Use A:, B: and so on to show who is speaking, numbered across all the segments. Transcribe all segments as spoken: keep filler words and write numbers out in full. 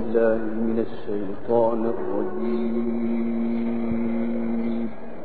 A: بالله من الشيطان الرجيم.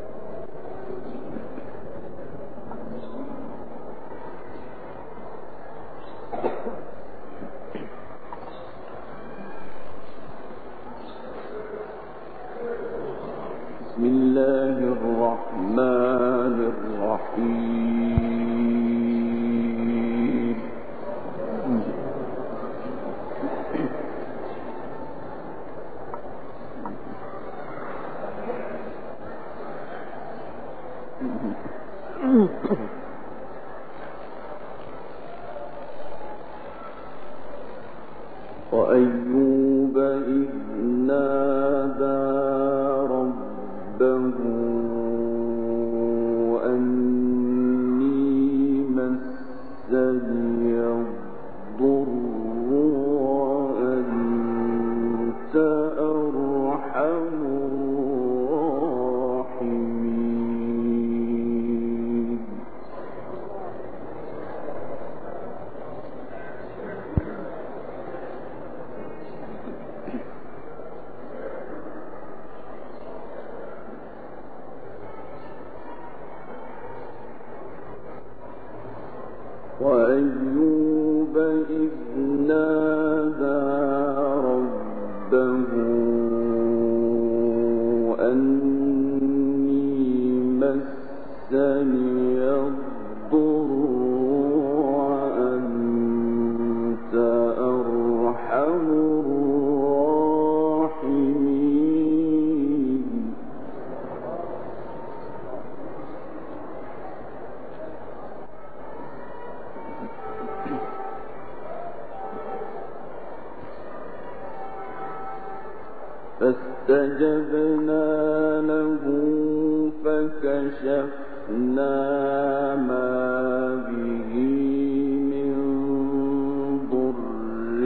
A: بسم الله الرحمن الرحيم. وأيوب إذ نادى ربه أني مسني الضر وأنت أرحم الراحمين. وأيوب إذ نادى ربه أني مسني الضر وأنت أرحم الراحمين. فاستجبنا له فكشفنا ما به من ضر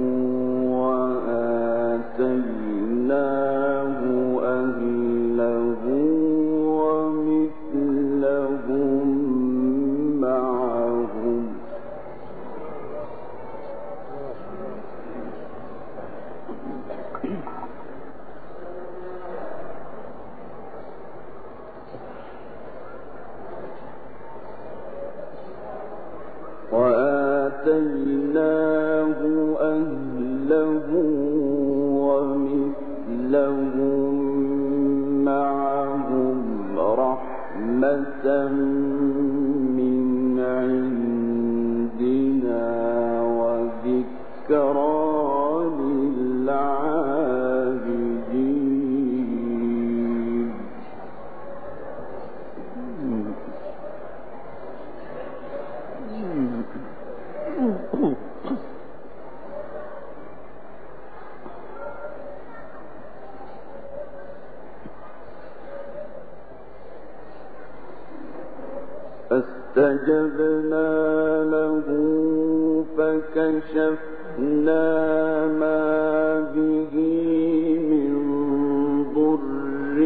A: وآتيناه أهله ومثلهم معهم وآتيناه أهله ومثلهم معهم رحمة من عندنا وذكرى للعابدين. فاستجبنا له فكشفنا ما به من ضر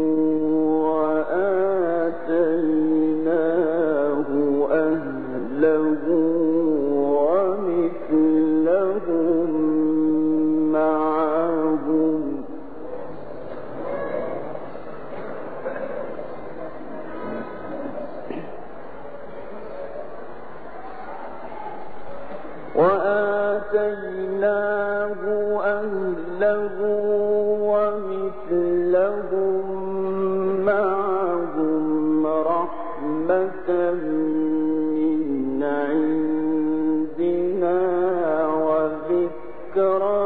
A: وآتيناه أهله ومثلهم معهم وآتيناه أهله ومثلهم معهم رحمة من عندنا وذكرى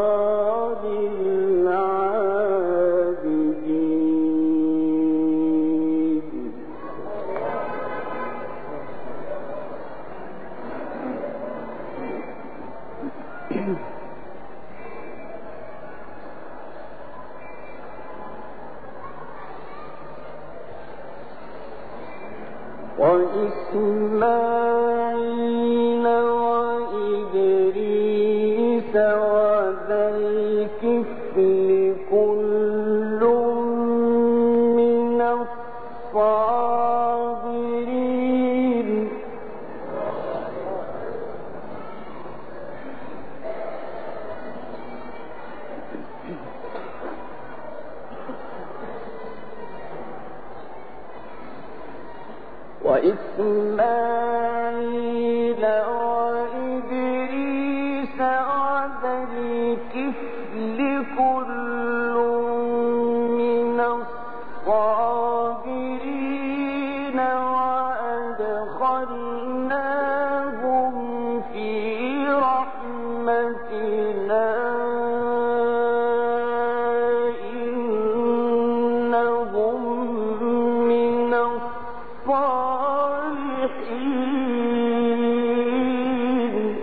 A: للعابدين. وإسماعيل وإدريس وذا الكفل كل من الصابرين. وإسماعيل وإدريس وذا الكفل كل من الصابرين وأدخلناهم في رحمتنا إنهم من الصالحين.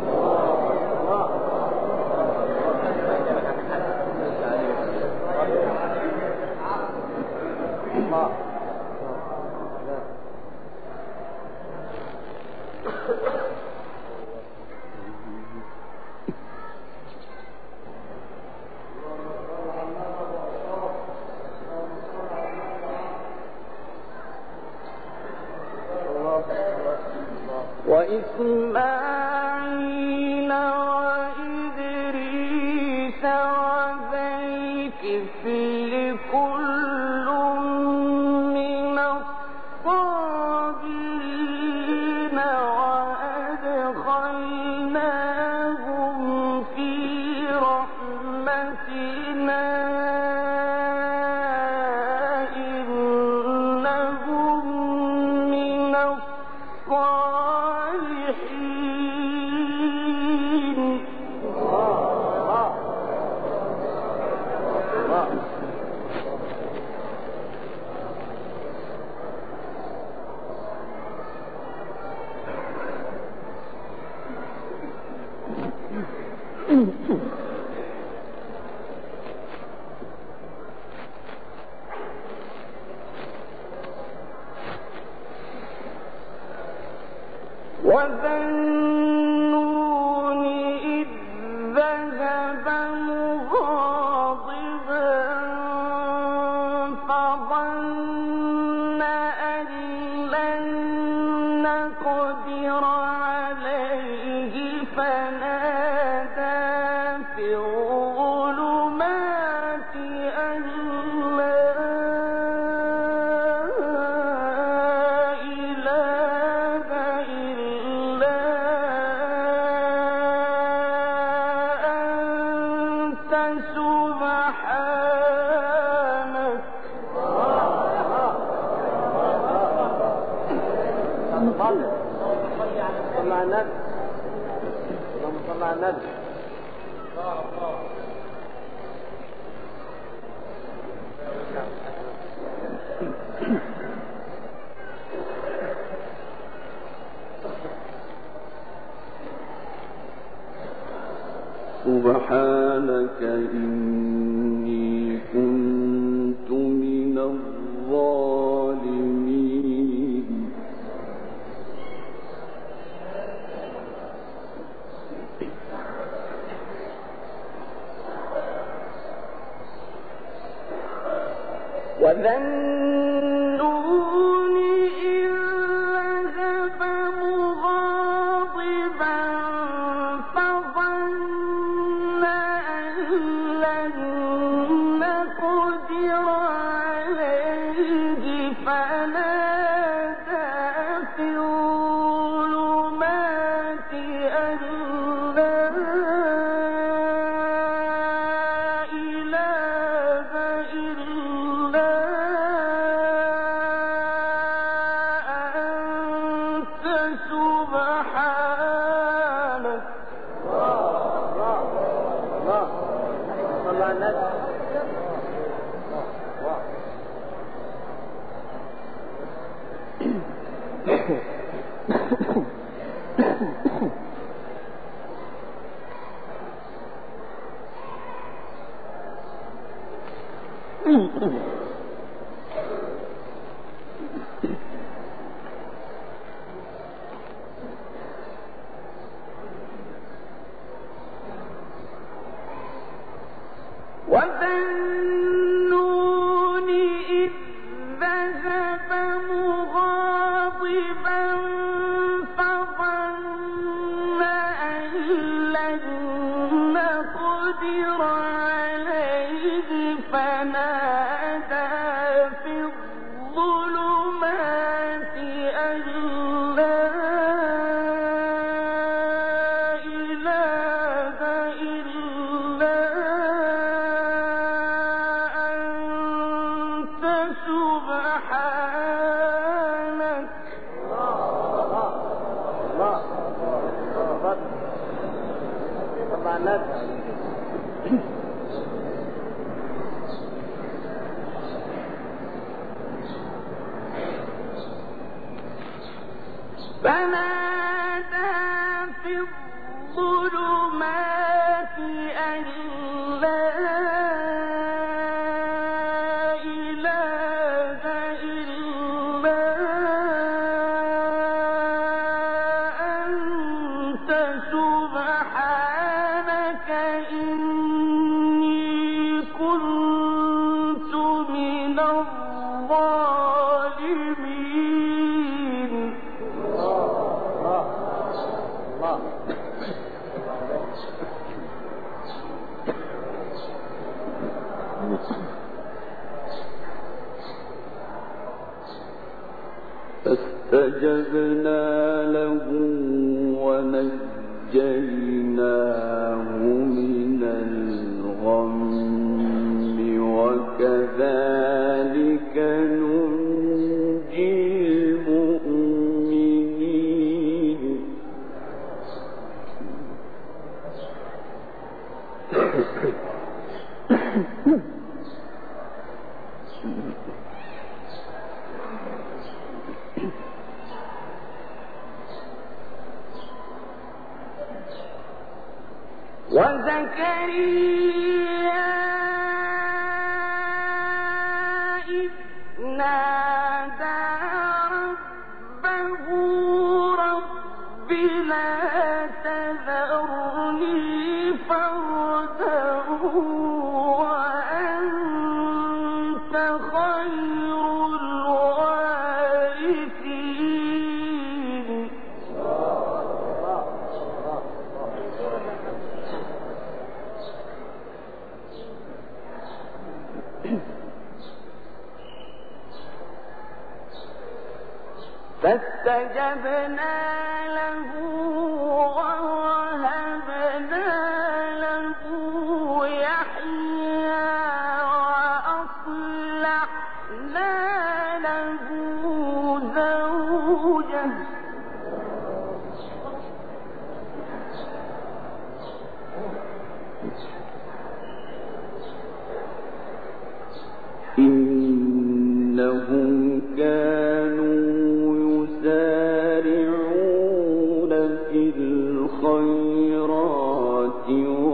A: وإسماعيل وإدريس وذا الكفل كل من الصابرين وأدخلناهم في رحمتنا إنهم من الصالحين. وذا النون إذ ذهب مغاضبا فظن أن لن نقدر عليه فنادى في الظلمات أن لا إله إلا أنت سبحانك. صلى على النبي. اللهم صل على النبي. سبحانك إني كنت من الظالمين. وذا النون إذ ذهب مغاضبا فظن أن لن نقدر عليه فنادى في الظلمات أن لا إله إلا أنت سبحانك. صلى على النبي. وذا النون إذ ذهب مغاضبا فظن أن لن نقدر عليه فنادى في الظلمات أن
B: سبحانك
A: الله الله
B: فنادى في الظلمات أن لا إله إلا أنت سبحانك إني كنت من الظالمين.
C: فاستجبنا له ونجيناه من الغم وكذلك ننجي المؤمنين.
B: وزكريا إذ نادى ربه رب لا تذرني فردا وأنت خير الوارثين. فاستجبنا له ووهبنا له يحيى وأصلحنا له زوجه
C: إنهم كانوا يسارعون في الخيرات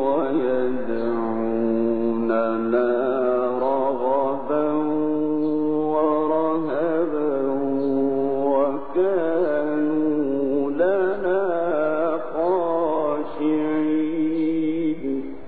C: ويدعوننا رغبا ورهبا وكانوا لنا خاشعين.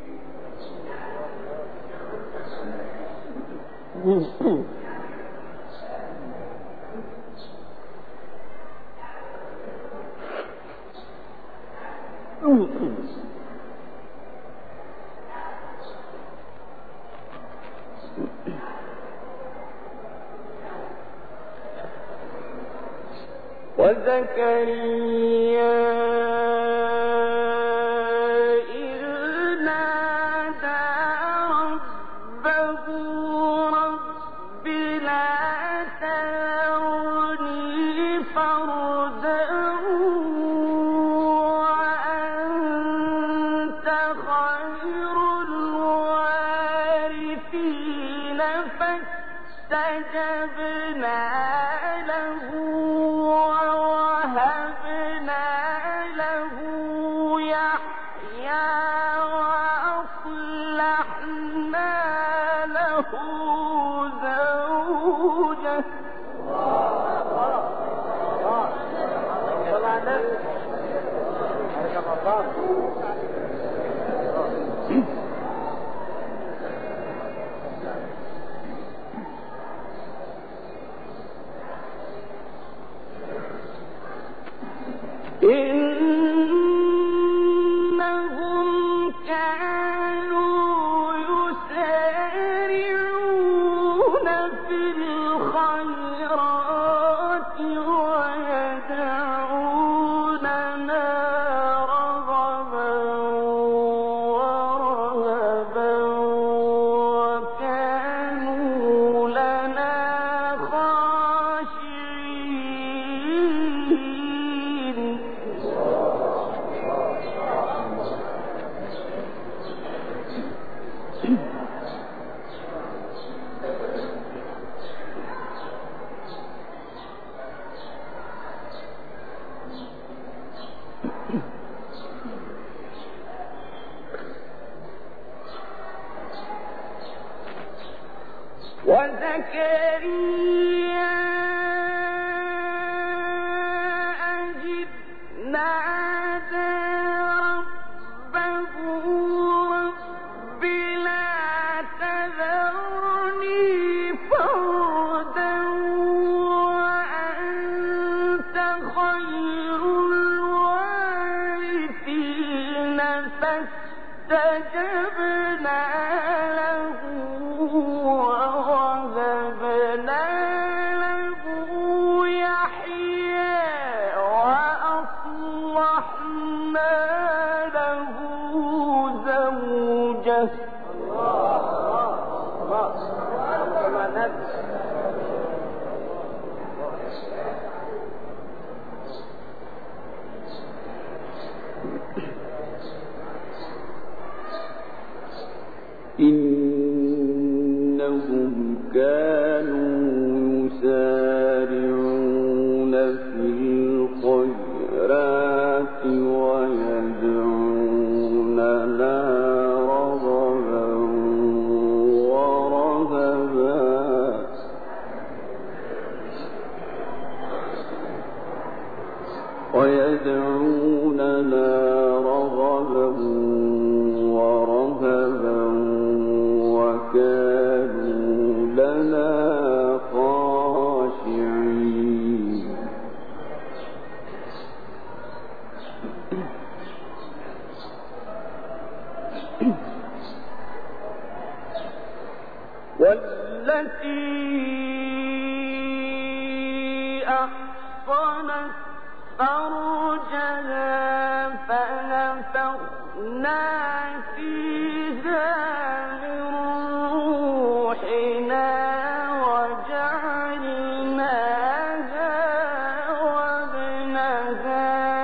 B: وزكريا إذ نادى ربه رب لا تذرني فردا وأنت خير الوارثين. فاستجبنا له ووهبنا له يحيى وأصلحنا له زوجه إنهم كانوا يسارعون في الخيرات ويدعوننا رغبا وزكريا إذ نادى ربه رب لا تذرني فردا وأنت خير الوارثين فاستجبنا له ووهبنا له يحيى وأصلحنا له زوجه
C: إنهم كانوا يسارعون في الخيرات ويدعوننا رغبا ورهبا ويدعوننا رغبا ورهبا وكانوا لنا خاشعين
B: والتي أحصنت فرجها فنفخنا فيها من روحنا وجعلناها وابنها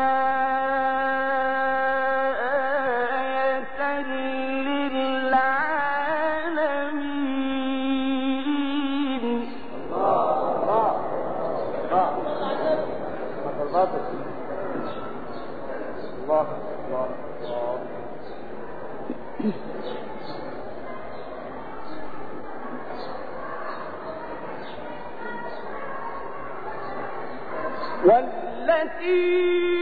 B: آية للعالمين.
A: الله الله الله
B: والتي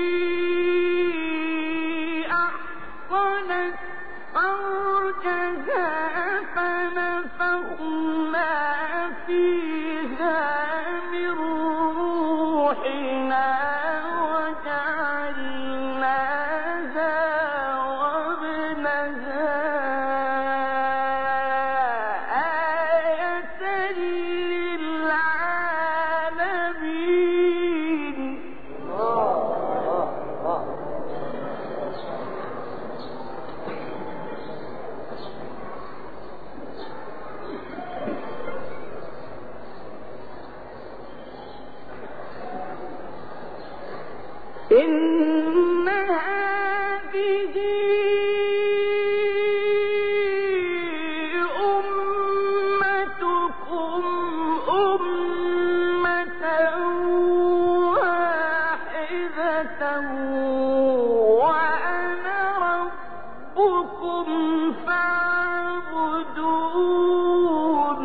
B: أحصنت فرجها فنفخنا فيها من روحنا وجعلناها وابنها آية للعالمين. إن هذه أمتكم أمة واحدة وأنا ربكم فاعبدون.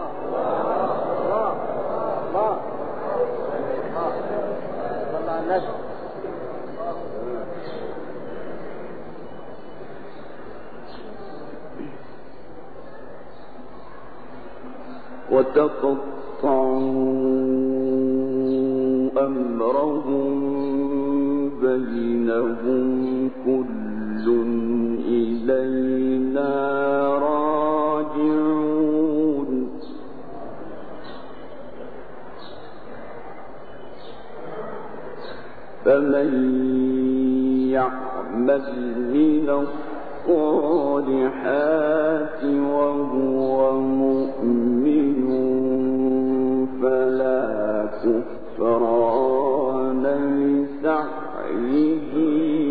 C: وتقطعوا أمرهم بينهم كل إلينا راجعون. فمن يعمل من الصالحات وهو مؤمن فلا كفران لسعيه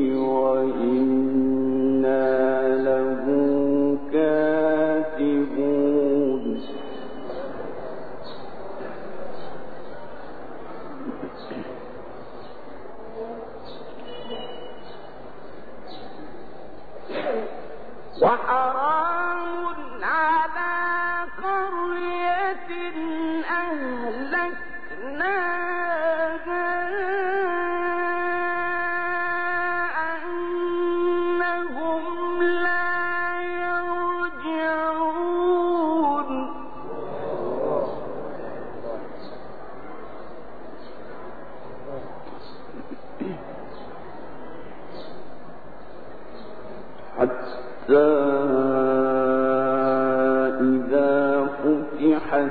C: وإنا له كاتبون.
B: وحرام على قرية
C: حتى إذا فتحت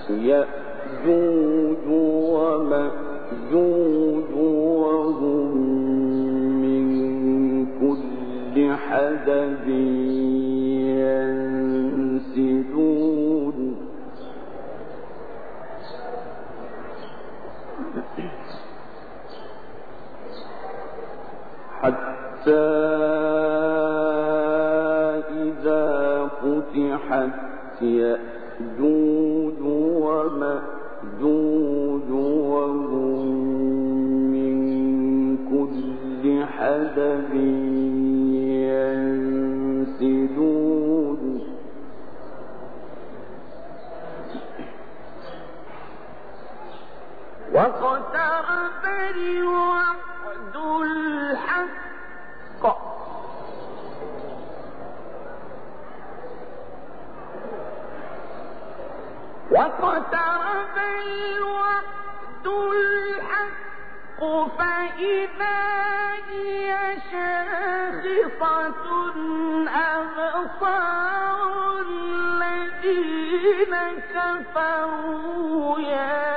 C: يأجوج ومأجوج وهم من كل حدب ينسلون حتى إذا فتحت يأجوج ومأجوج وهم من كل حدب ينسلون
B: واقترب الوعد الحق واقترب الوعد الحق فإذا هي شاخصة أبصار الذين كفروا يا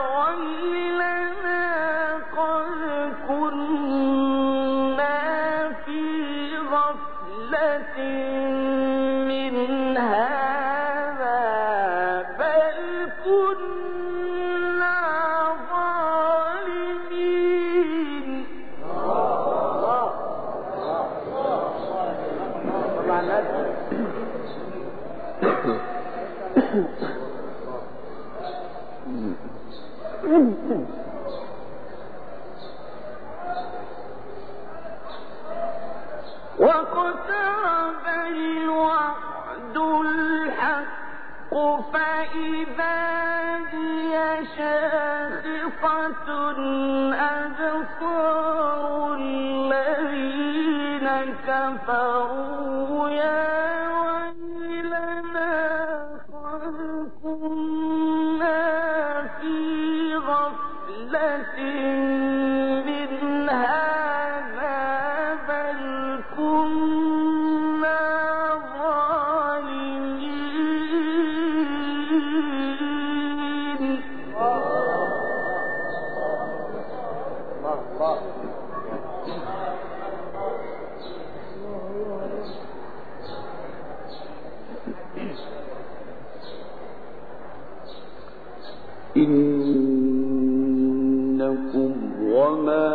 B: ويلنا قد كنا في غفلة من هذا بل كنا ظالمين. واقترب الوعد الحق فإذا هي شاخصة أبصار الذين كفروا يا ويلنا قد كنا في غفلة من هذا بل كنا ظالمين.
C: إنكم وما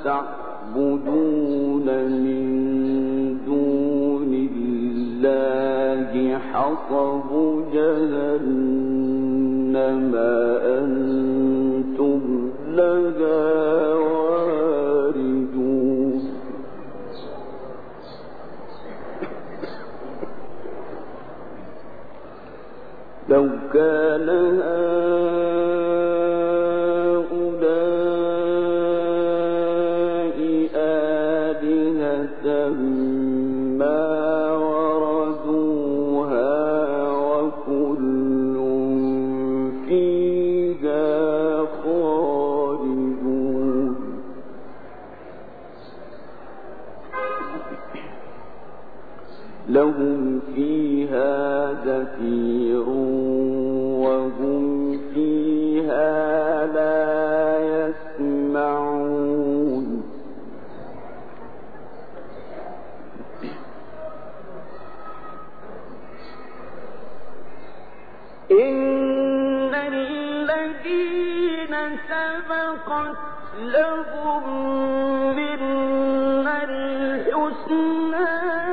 C: تعبدون من دون الله حصب جهنم أنتم لها واردون لو كان هؤلاء آلهة ما وردوها وكل فيها خالدون لهم فيها زفير وهم فيها لا يسمعون
B: إن الذين سبقت لهم منا الحسنى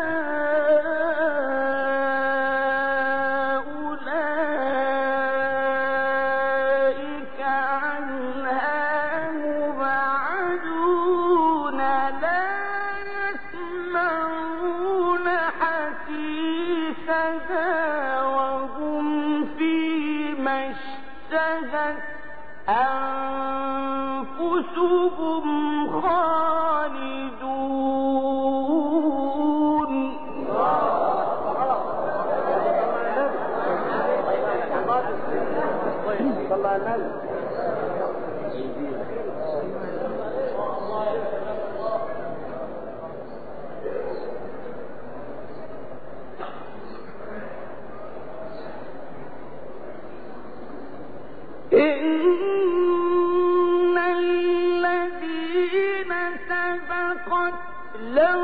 B: أنفسهم خالدون.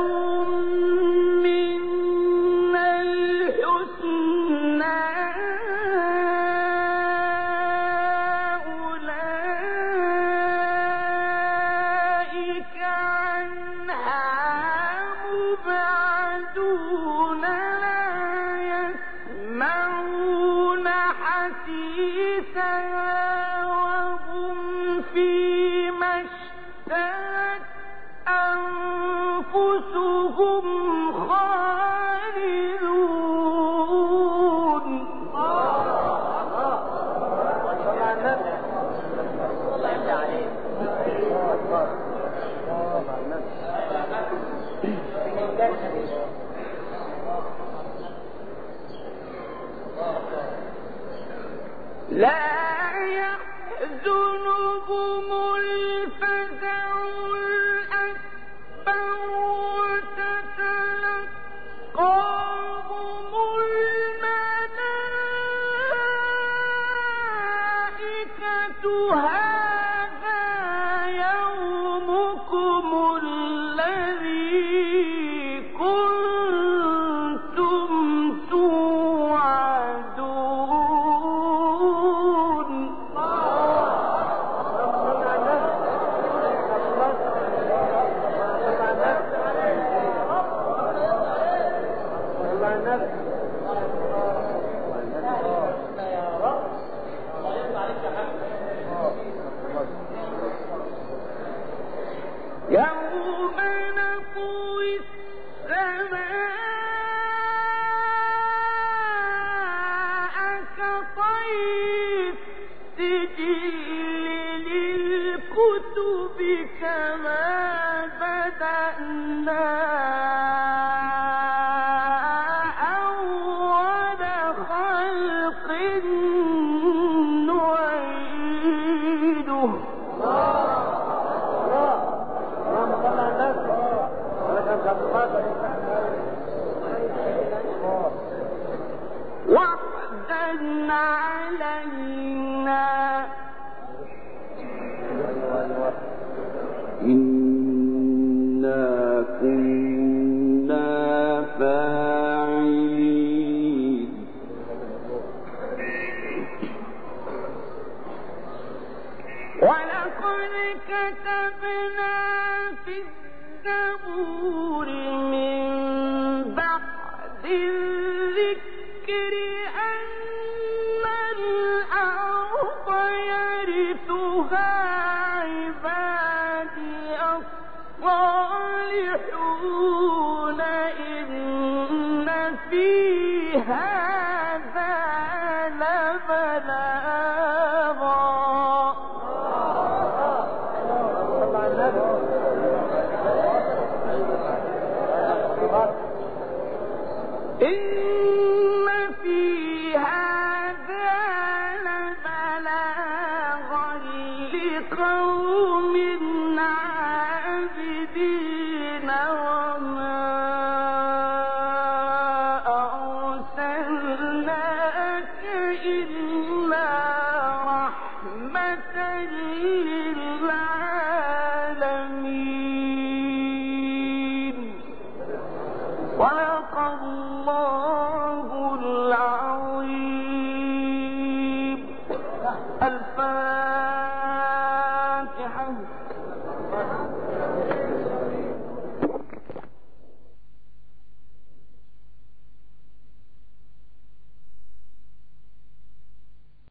B: إلا رحمة للعالمين.